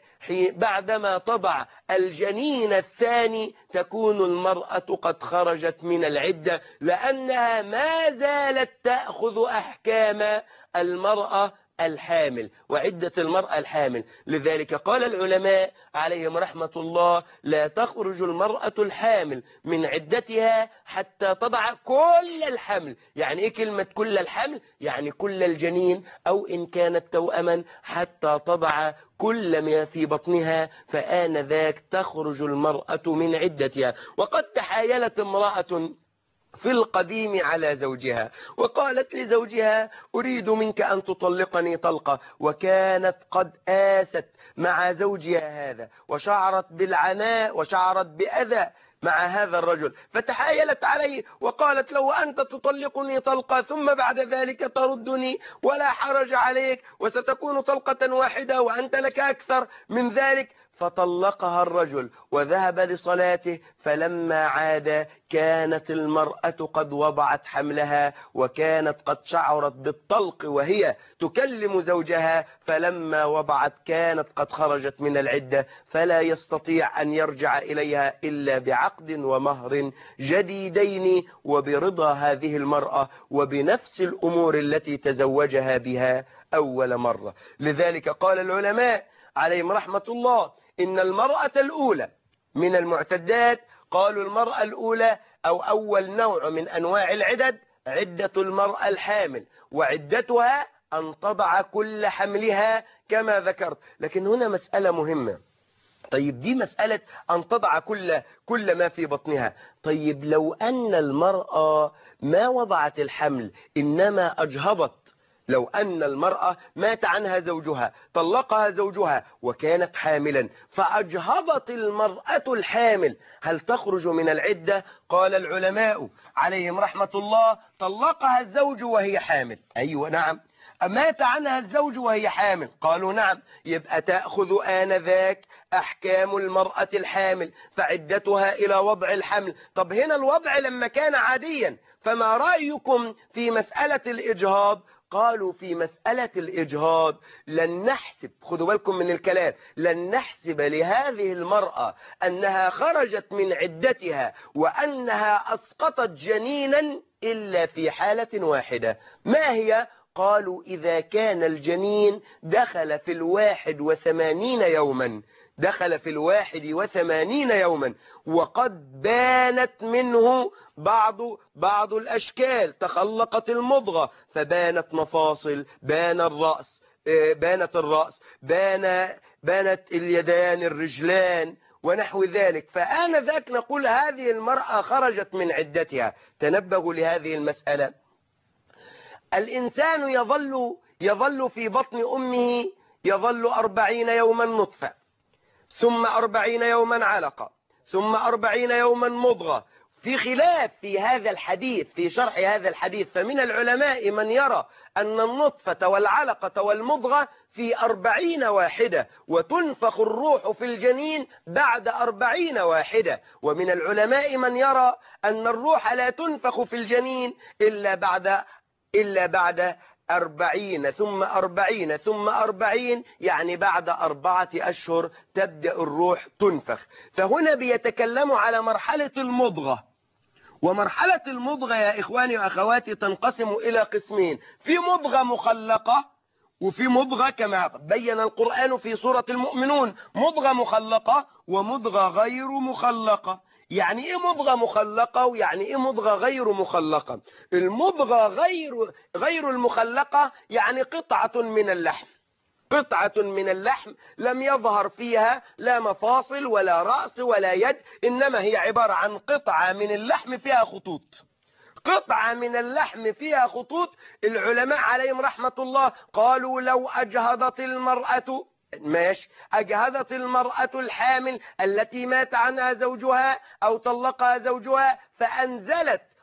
بعدما تضع الجنين الثاني تكون المرأة قد خرجت من العدة، لأنها ما زالت تأخذ أحكام المرأة الحامل وعدة المرأة الحامل. لذلك قال العلماء عليهم رحمة الله: لا تخرج المرأة الحامل من عدتها حتى تضع كل الحمل. يعني إيه كلمة كل الحمل؟ يعني كل الجنين، أو إن كانت توأما حتى تضع كل ما في بطنها، فآنذاك تخرج المرأة من عدتها. وقد تحايلت امرأة في القديم على زوجها وقالت لزوجها: أريد منك أن تطلقني طلقة، وكانت قد آست مع زوجها هذا وشعرت بالعناء وشعرت بأذى مع هذا الرجل، فتحايلت عليه وقالت: لو أنت تطلقني طلقة ثم بعد ذلك تردني ولا حرج عليك، وستكون طلقة واحدة وأنت لك أكثر من ذلك. فطلقها الرجل وذهب لصلاته، فلما عاد كانت المرأة قد وضعت حملها وكانت قد شعرت بالطلق وهي تكلم زوجها، فلما وضعت كانت قد خرجت من العدة، فلا يستطيع أن يرجع إليها إلا بعقد ومهر جديدين وبرضا هذه المرأة وبنفس الأمور التي تزوجها بها أول مرة. لذلك قال العلماء عليهم رحمة الله: إن المرأة الأولى من المعتدات، قالوا المرأة الأولى أو أول نوع من أنواع العدد عدة المرأة الحامل، وعدتها أن تضع كل حملها كما ذكرت. لكن هنا مسألة مهمة. طيب دي مسألة أن تضع كل ما في بطنها. طيب لو أن المرأة ما وضعت الحمل إنما أجهضت، لو أن المرأة مات عنها زوجها، طلقها زوجها وكانت حاملا، فأجهضت المرأة الحامل، هل تخرج من العدة؟ قال العلماء عليهم رحمة الله: طلقها الزوج وهي حامل، أيوة نعم. مات عنها الزوج وهي حامل، قالوا نعم، يبقى تأخذ آنذاك أحكام المرأة الحامل فعدتها إلى وضع الحمل. طب هنا الوضع لما كان عاديا، فما رأيكم في مسألة الإجهاض؟ قالوا في مسألة الإجهاض لن نحسب، خذوا بالكم من الكلام، لن نحسب لهذه المرأة أنها خرجت من عدتها وأنها أسقطت جنينا إلا في حالة واحدة. ما هي؟ قالوا إذا كان الجنين دخل في 81 يوما، دخل في 81 يوما وقد بانت منه بعض الأشكال، تخلقت المضغة فبانت مفاصل، بانت الرأس، بانت اليدان، الرجلان ونحو ذلك، فآنذاك نقول هذه المرأة خرجت من عدتها. تنبهوا لهذه المسألة. الإنسان يظل في بطن أمه، يظل 40 يوما نطفة، ثم 40 يوما علقة، ثم 40 يوما مضغة. في خلاف في هذا الحديث، في شرح هذا الحديث، فمن العلماء من يرى أن النطفة والعلقة والمضغة في 40 واحدة وتنفخ الروح في الجنين بعد 40 واحدة، ومن العلماء من يرى أن الروح لا تنفخ في الجنين إلا بعد 40 ثم 40 ثم 40، يعني بعد 4 أشهر تبدأ الروح تنفخ. فهنا بيتكلموا على مرحلة المضغة. ومرحلة المضغة يا إخواني وأخواتي تنقسم إلى قسمين: في مضغة مخلقة وفي مضغة كما بين القرآن في سورة المؤمنون، مضغة مخلقة ومضغة غير مخلقة. يعني ايه مضغة مخلقة ويعني ايه مضغة غير مخلقة؟ المضغة غير المخلقة يعني قطعة من اللحم، قطعة من اللحم لم يظهر فيها لا مفاصل ولا رأس ولا يد، إنما هي عبارة عن قطعة من اللحم فيها خطوط، قطعة من اللحم فيها خطوط. العلماء عليهم رحمة الله قالوا لو أجهضت المرأة، ماشي، أجهضت المرأة الحامل التي مات عنها زوجها أو طلقها زوجها فأنزلت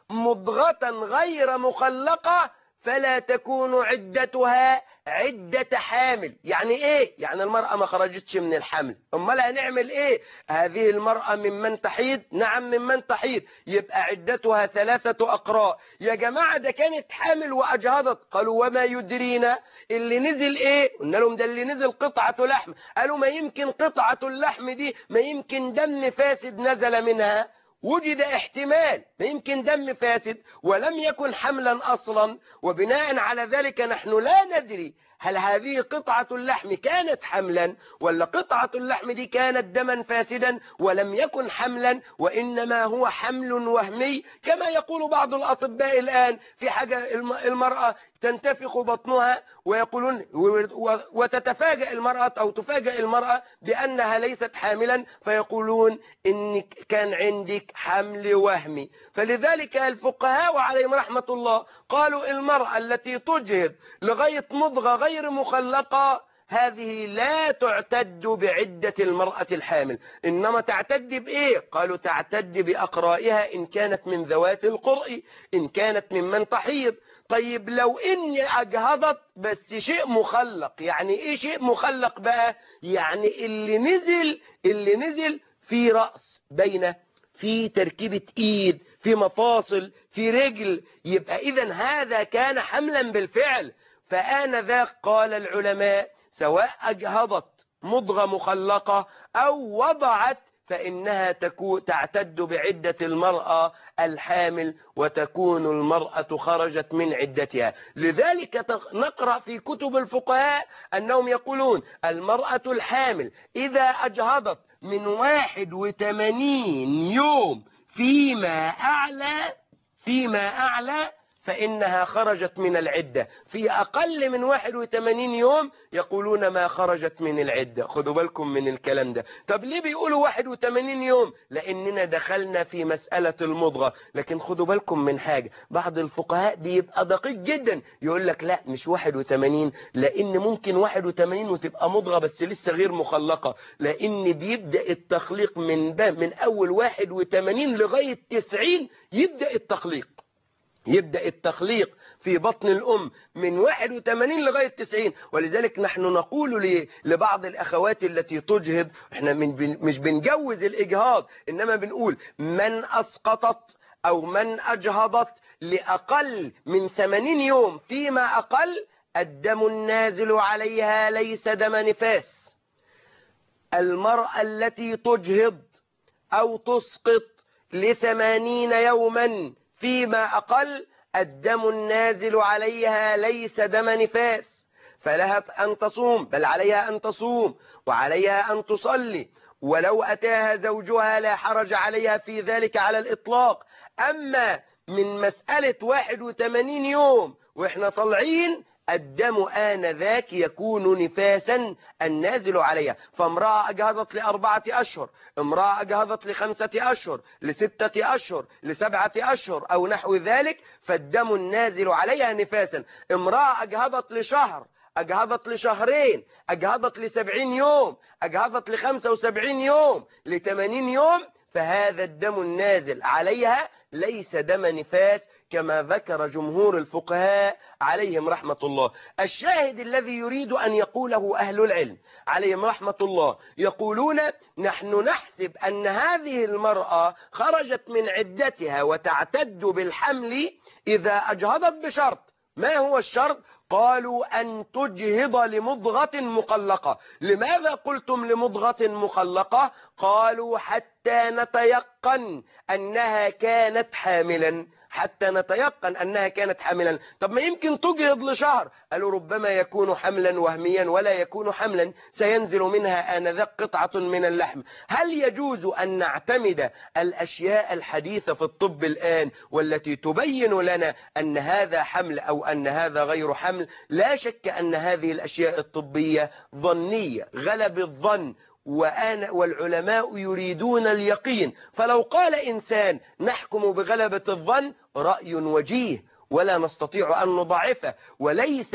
مضغة غير مخلقة فلا تكون عدتها عدة حامل. يعني ايه؟ يعني المرأة ما خرجتش من الحمل، امال هنعمل ايه؟ هذه المرأة ممن تحيض؟ نعم ممن تحيض، يبقى عدتها 3 أقراء. يا جماعة ده كانت حامل وأجهضت، قالوا وما يدرينا اللي نزل ايه؟ قلنا لهم ده اللي نزل قطعة لحم. قالوا ما يمكن قطعة اللحم دي، ما يمكن دم فاسد نزل منها، وجد احتمال، ما يمكن دم فاسد ولم يكن حملا أصلا، وبناء على ذلك نحن لا ندري هل هذه قطعة اللحم كانت حملا ولا قطعة اللحم دي كانت دما فاسدا ولم يكن حملا، وإنما هو حمل وهمي كما يقول بعض الأطباء الآن في حاجة المرأة تنتفخ بطنها ويقولون وتتفاجأ المرأة أو تفاجأ المرأة بأنها ليست حاملا، فيقولون إنك كان عندك حمل وهمي. فلذلك الفقهاء عليهم رحمة الله قالوا المرأة التي تجهض لغاية مضغة غير مخلقة هذه لا تعتد بعدة المرأة الحامل، إنما تعتد بإيه؟ قالوا تعتد بأقرائها إن كانت من ذوات القرء، إن كانت ممن تحيض. طيب لو إني أجهضت بس شيء مخلق، يعني إيه شيء مخلق بقى؟ يعني اللي نزل في رأس، بين في تركيبة إيد، في مفاصل، في رجل، يبقى إذن هذا كان حملا بالفعل. فآنذاك قال العلماء سواء أجهضت مضغة مخلقة أو وضعت فإنها تعتد بعدة المرأة الحامل، وتكون المرأة خرجت من عدتها. لذلك نقرأ في كتب الفقهاء أنهم يقولون المرأة الحامل إذا أجهضت من 81 يوم فيما أعلى فإنها خرجت من العدة. في أقل من 81 يوم يقولون ما خرجت من العدة. خذوا بالكم من الكلام ده. طب ليه بيقولوا 81 يوم؟ لأننا دخلنا في مسألة المضغة. لكن خذوا بالكم من حاجة، بعض الفقهاء بيبقى دقيق جدا، يقول لك لا مش 81، لأن ممكن 81 وتبقى مضغة بس لسه غير مخلقة، لأن بيبدأ التخليق من أول 81 لغاية 90 يبدأ التخليق في بطن الأم من 81 لغاية 90. ولذلك نحن نقول لبعض الأخوات التي تجهض، احنا مش بنجوز الإجهاض، إنما بنقول من أسقطت أو من أجهضت لأقل من 80 يوم فيما أقل الدم النازل عليها ليس دم نفاس. المرأة التي تجهض أو تسقط ل80 يوما فيما أقل الدم النازل عليها ليس دم نفاس، فلها أن تصوم، بل عليها أن تصوم وعليها أن تصلي، ولو أتاها زوجها لا حرج عليها في ذلك على الإطلاق. أما من مسألة 81 يوم وإحنا طالعين الدم آنذاك يكون نفاسا النازل عليها. فامرأة أجهضت ل4 أشهر، امرأة أجهضت ل5 أشهر، ل6 أشهر، ل7 أشهر أو نحو ذلك، فالدم النازل عليها نفاسا. امرأة أجهضت لشهر، أجهضت لشهرين، أجهضت ل70 يوم، أجهضت ل75 يوم، ل80 يوم، فهذا الدم النازل عليها ليس دم نفاس كما ذكر جمهور الفقهاء عليهم رحمة الله. الشاهد الذي يريد أن يقوله أهل العلم عليهم رحمة الله، يقولون نحن نحسب أن هذه المرأة خرجت من عدتها وتعتد بالحمل إذا أجهضت بشرط. ما هو الشرط؟ قالوا أن تجهض لمضغة مخلقة. لماذا قلتم لمضغة مخلقة؟ قالوا حتى نتيقن أنها كانت حاملا، حتى نتيقن أنها كانت حاملا. طب ما يمكن تجهض لشهر، قالوا ربما يكون حملا وهميا ولا يكون حملا، سينزل منها آنذاك قطعة من اللحم. هل يجوز أن نعتمد الأشياء الحديثة في الطب الآن والتي تبين لنا أن هذا حمل أو أن هذا غير حمل؟ لا شك أن هذه الأشياء الطبية ظنية، غلب الظن، والعلماء يريدون اليقين. فلو قال إنسان نحكم بغلبة الظن رأي وجيه ولا نستطيع أن نضعفه، وليس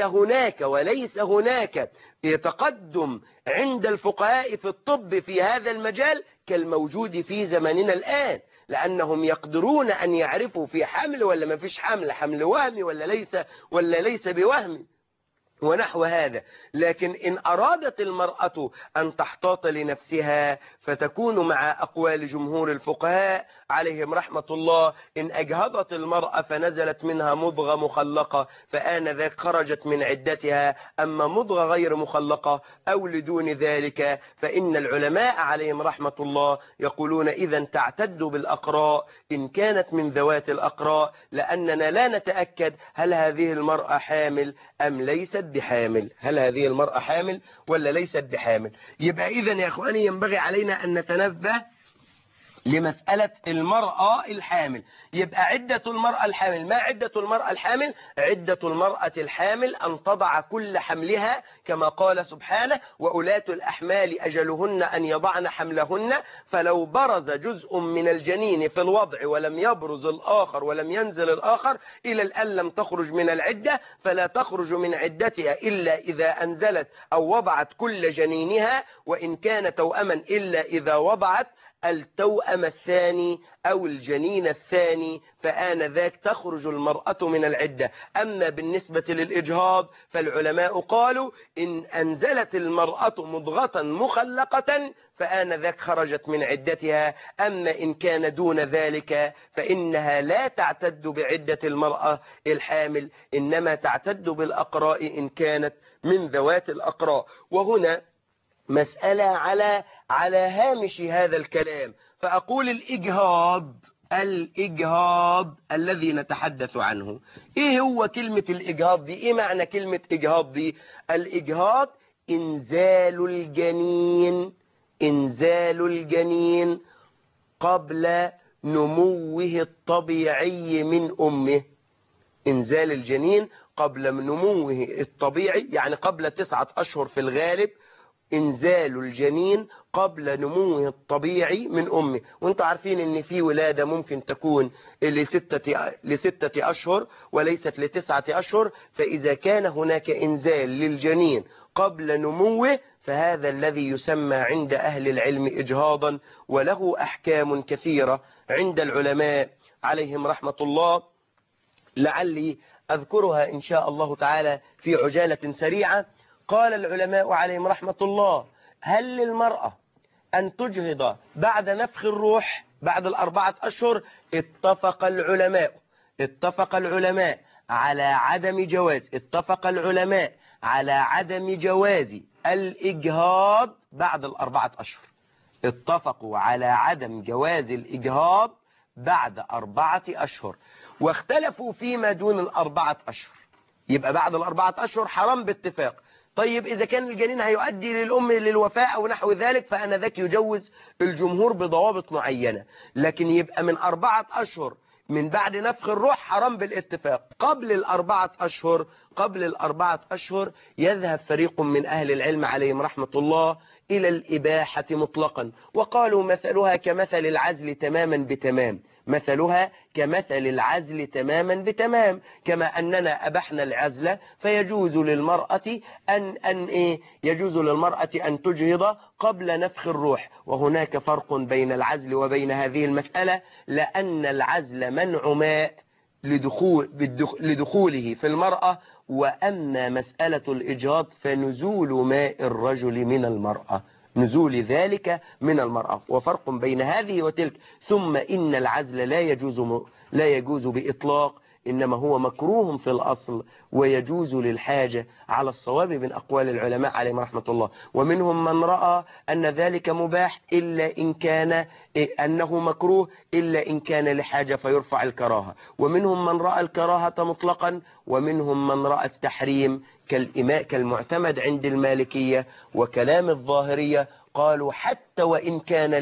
هناك تقدم عند الفقهاء في الطب في هذا المجال كالموجود في زماننا الآن. لأنهم يقدرون أن يعرفوا في حمل ولا ما فيش حمل، حمل وهمي ولا ليس بوهم ونحو هذا. لكن إن أرادت المرأة أن تحتاط لنفسها فتكون مع أقوال جمهور الفقهاء عليهم رحمة الله، إن أجهضت المرأة فنزلت منها مضغة مخلقة فآنذاك خرجت من عدتها. أما مضغة غير مخلقة أو لدون ذلك فإن العلماء عليهم رحمة الله يقولون إذا تعتد بالأقراء إن كانت من ذوات الأقراء، لأننا لا نتأكد هل هذه المرأة حامل أم ليست بحامل، هل هذه المرأة حامل ولا ليست بحامل. يبقى إذن يا أخواني ينبغي علينا أن نتنبه لمسألة المرأة الحامل. يبقى عدة المرأة الحامل، ما عدة المرأة الحامل؟ عدة المرأة الحامل أن تضع كل حملها كما قال سبحانه وأولاة الأحمال أجلهن أن يضعن حملهن. فلو برز جزء من الجنين في الوضع ولم يبرز الآخر ولم ينزل الآخر إلى الآن لم تخرج من العدة، فلا تخرج من عدتها إلا إذا أنزلت أو وضعت كل جنينها، وإن كان توأما إلا إذا وضعت التوأم الثاني أو الجنين الثاني، فآنذاك تخرج المرأة من العدة. أما بالنسبة للإجهاض فالعلماء قالوا إن أنزلت المرأة مضغة مخلقة فآنذاك خرجت من عدتها. أما إن كان دون ذلك فإنها لا تعتد بعدة المرأة الحامل، إنما تعتد بالأقراء إن كانت من ذوات الأقراء. وهنا مسألة على هامش هذا الكلام، فأقول الإجهاض الذي نتحدث عنه، إيه هو كلمة الإجهاض دي؟ إيه معنى كلمة إجهاض دي؟ الإجهاض إنزال الجنين قبل نموه الطبيعي من أمه. إنزال الجنين قبل نموه الطبيعي، يعني قبل 9 أشهر في الغالب، إنزال الجنين قبل نموه الطبيعي من أمه. وانتم عارفين ان في ولادة ممكن تكون لستة أشهر وليست ل9 أشهر، فإذا كان هناك إنزال للجنين قبل نموه فهذا الذي يسمى عند أهل العلم إجهاضا، وله أحكام كثيرة عند العلماء عليهم رحمة الله، لعلي أذكرها إن شاء الله تعالى في عجالة سريعة. قال العلماء عليهم رحمة الله: هل للمرأة أن تجهض بعد نفخ الروح بعد 4 أشهر؟ اتفق العلماء على عدم جواز الإجهاض بعد 4 أشهر. اتفقوا على عدم جواز الإجهاض بعد 4 أشهر، واختلفوا فيما دون 4 أشهر. يبقى بعد 4 أشهر حرام باتفاق. طيب إذا كان الجنين هيؤدي للأم للوفاة أو نحو ذلك فأنذاك يجوز الجمهور بضوابط معينة، لكن يبقى من 4 أشهر من بعد نفخ الروح حرام بالاتفاق. قبل ال4 أشهر يذهب فريق من أهل العلم عليهم رحمة الله إلى الإباحة مطلقا، وقالوا مثلها كمثل العزل تماما بتمام، كما أننا أبحنا العزل فيجوز للمرأة أن تجهض قبل نفخ الروح. وهناك فرق بين العزل وبين هذه المسألة، لأن العزل منع ماء لدخوله في المرأة، وأما مسألة الإجهاض فنزول ماء الرجل من المرأة، نزول ذلك من المرأة، وفرق بين هذه وتلك. ثم إن العزل لا يجوز بإطلاق، إنما هو مكروه في الأصل ويجوز للحاجة على الصواب من أقوال العلماء عليهم رحمة الله. ومنهم من رأى أن ذلك مباح إلا إن كان أنه مكروه إلا إن كان لحاجة فيرفع الكراهة، ومنهم من رأى الكراهة مطلقا، ومنهم من رأى التحريم كالمعتمد عند المالكية وكلام الظاهرية. قالوا حتى وإن كان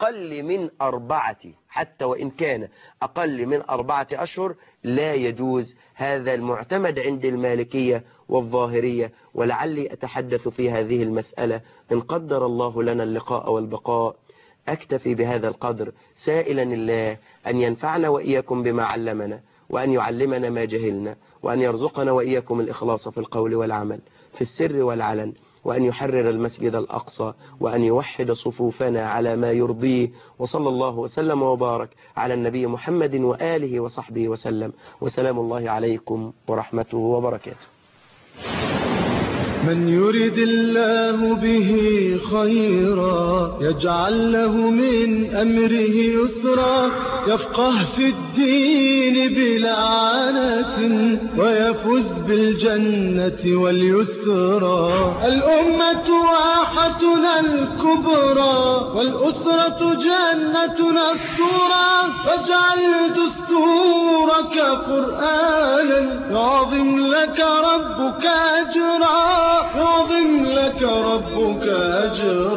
أقل من 4 أشهر لا يجوز. هذا المعتمد عند المالكية والظاهرية، ولعلي أتحدث في هذه المسألة إن قدر الله لنا اللقاء والبقاء. أكتفي بهذا القدر سائلا الله أن ينفعنا وإياكم بما علمنا، وأن يعلمنا ما جهلنا، وأن يرزقنا وإياكم الإخلاص في القول والعمل في السر والعلن، وأن يحرر المسجد الأقصى وأن يوحد صفوفنا على ما يرضيه. وصلى الله وسلم وبارك على النبي محمد وآله وصحبه وسلم، وسلام الله عليكم ورحمته وبركاته. من يرد الله به خيرا يجعل له من أمره يسرا، يفقه في الدين بلا عنة ويفوز بالجنة واليسرى. الأمة واحتنا الكبرى والأسرة جنتنا الصورى، واجعل دستورك قرآنا يعظم لك ربك أجرا، يعظم لك ربك أجرا.